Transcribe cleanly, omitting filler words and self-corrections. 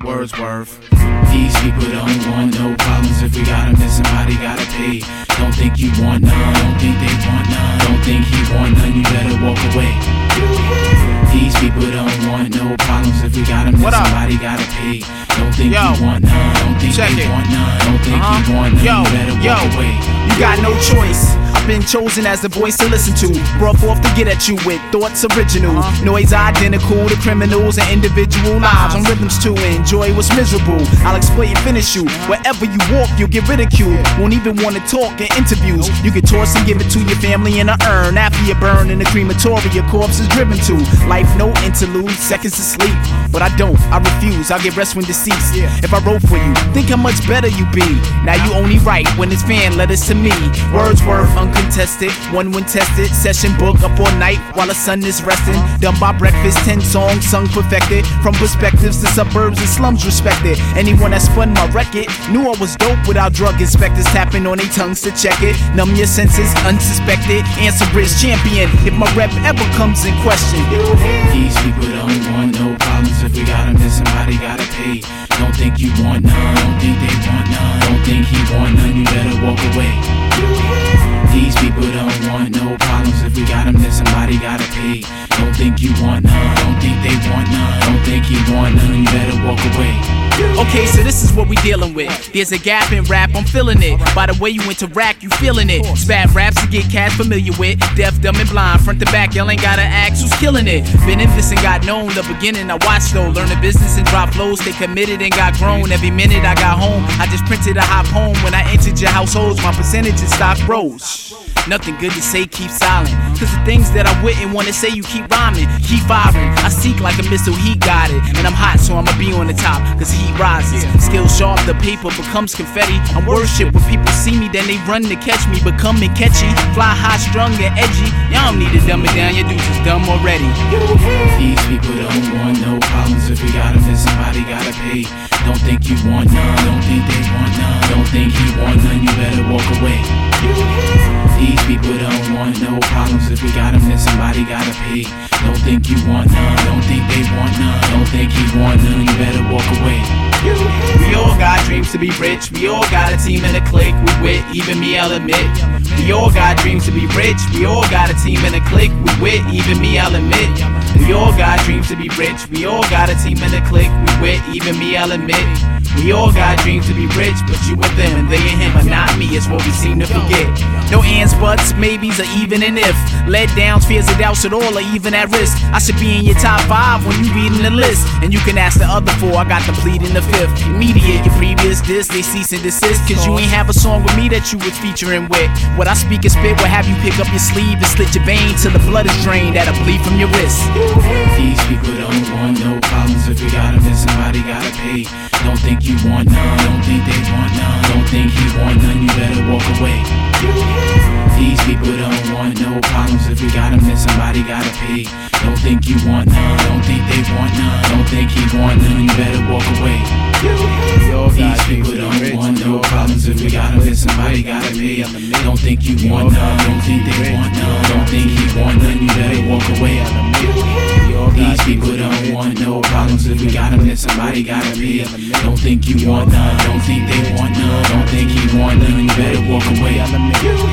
Wordsworth. These people don't want no problems. If we got them, then somebody gotta pay. Don't think you want none, don't think they want none. Don't think he want none, you better walk away. These people don't want no problems. If we got them, then somebody gotta pay. Don't think you want none, don't think they want none. Don't think he want none, you better walk away. You got no choice. I've been chosen as the voice to listen to, brought forth to get at you with thoughts original. Noise identical to criminals and individual lives on rhythms to enjoy what's miserable. I'll exploit and finish you. Wherever you walk, you'll get ridiculed. Won't even want to talk in interviews. You can toss and give it to your family in an urn. After you burn in the crematory, your corpse is driven to. Life no interlude, seconds to sleep. But I don't, I refuse, I'll get rest when deceased. If I wrote for you, think how much better you be. Now you only write when it's fan letters to me. Wordsworth uncontested, one when tested. Session book up all night while the sun is resting. Done by breakfast, 10 songs sung perfected. From perspectives to suburbs and slums respected. Anyone that spun my record knew I was dope without drug inspectors tapping on their tongues to check it. Numb your senses, unsuspected. Answer is champion if my rep ever comes in question. These people don't want no problems. If we got them, then somebody gotta pay. Don't think you want none, don't think they want none. Don't think he want none, you better walk away. These people don't want no problems. If we got them, then somebody gotta pay. Don't think you want none, don't think they want none. Don't think he want none, you better walk away. Okay, so this is what we dealing with. There's a gap in rap, I'm feeling it. By the way you interact, you feeling it. Spat raps to get cats familiar with. Deaf, dumb, and blind, front to back, y'all ain't gotta ask who's killing it. Been in this and got known, the beginning I watched though. Learn the business and drop flows, stay committed and got grown. Every minute I got home, I just printed a hot poem. When I entered your households, my percentage in stock rose. Nothing good to say, keep silent. Cause the things that I wouldn't wanna say, you keep rhyming, keep firing. I seek like a missile, he got it. And I'm hot, so I'ma be on the top, cause heat rises. Skills sharp, the paper becomes confetti. I'm worship when people see me, then they run to catch me. Becoming catchy, fly high, strung and edgy. Y'all don't need to dumb it down, your dudes is dumb already. These people don't want no problems. If we got them, then somebody gotta pay. Don't think you want none, don't think they want none. Don't think he want none, you better walk away. These people don't want no problems. If we got them, then somebody gotta pay. Don't think you want none, don't think they want none. Don't think he want none, you better walk away. We all got dreams to be rich. We all got a team and a clique we with, even me, I'll admit. We all got dreams to be rich. We all got a team and a clique we with, even me, I'll admit. We all got dreams to be rich. We all got a team and a clique we with, even me, I'll admit. We all got dreams to be rich, but you and them and they and him are not me, is what we seem to forget. No ands, buts, maybes, or even an if. Let downs, fears, and doubts at all are even at risk. I should be in your top 5 when you reading the list. And you can ask the other 4, I got them pleading the 5th. Immediate, your previous diss, they cease and desist. Cause you ain't have a song with me that you was featuring with. What I speak and spit will have you pick up your sleeve and slit your vein till the blood is drained that'll bleed from your wrist. These people don't want no problems. If we got them, then somebody gotta pay. Don't think you want none, don't think they want none. Don't think he want none, you better walk away. These people don't want no problems. If we got them, then somebody gotta pay. Don't think you want none, don't think they want none. Don't think he want none, you better walk away. These people don't want no problems. If we got them, then somebody gotta pay. Don't think you want none, don't think they want none. Don't think he want none, you better walk away. These people don't want no problems. If we got them, then somebody gotta pay. Don't think you want none, don't think they want none. Don't think he want none, you better walk away.